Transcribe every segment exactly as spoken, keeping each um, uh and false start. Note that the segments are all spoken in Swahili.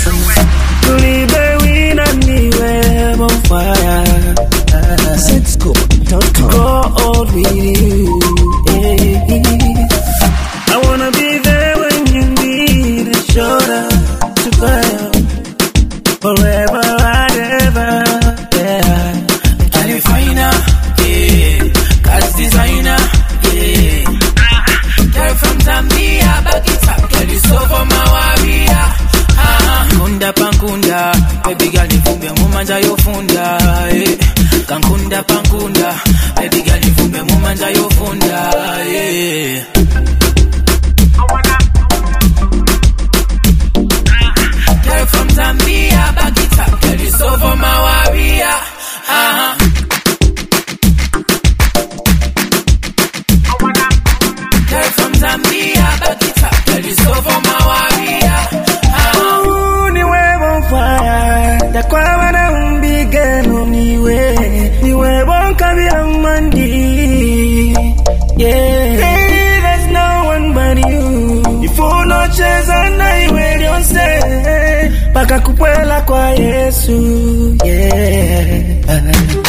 Tulibe wina niwe on fire. Zscoop dot com. Go all with you. Yeah. I wanna be there when you need a shoulder to cry on. Forever and ever. Yeah. California, yeah. God's designer, yeah. Girl from Zambia, back it up. Girl, you so for my warrior. Ah, kunda pankunda, baby girl, you fumbe mumanja yofunda, eh. Kankunda pankunda, baby girl, you fumbe mumanja yofunda, eh. Girl from Zambia, back it up. Girl, you so for my warrior. Ah. Girl from Zambia, back it up. Girl, you so for my warrior. Ah. Ooh, niwe on fire. Da kwa wana umbigeno niwe. Niwe on kabila mandi. Yeah. Hey, there's no one but you. Ifu no cheza na iwe lionse. Paka kupwela kwa Yesu. Yeah.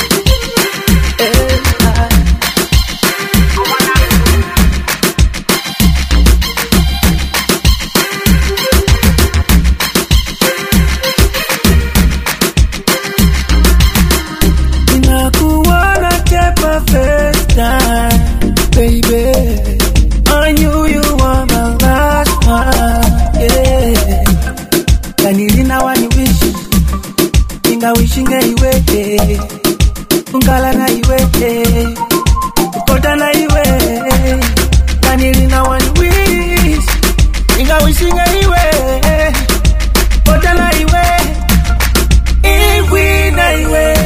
First time, baby, I knew you were my last one, yeah. Kanilina wani wish, inga wishinga iwe, ungala na iwe, ukota na iwe. Kanilina wani wish, inga wishinga iwe, ukota na iwe, iwe na iwe.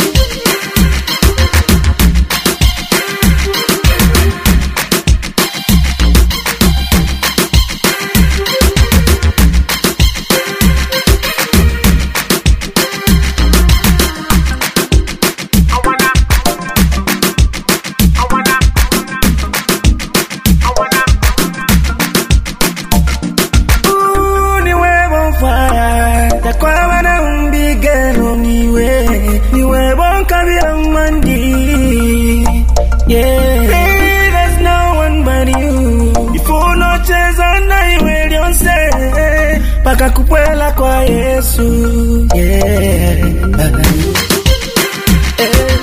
Yeah, hey, there's no one but you. Ifu no cheza na iwe lionse. Paka kupwela kwa Yesu. Yeah. Hey.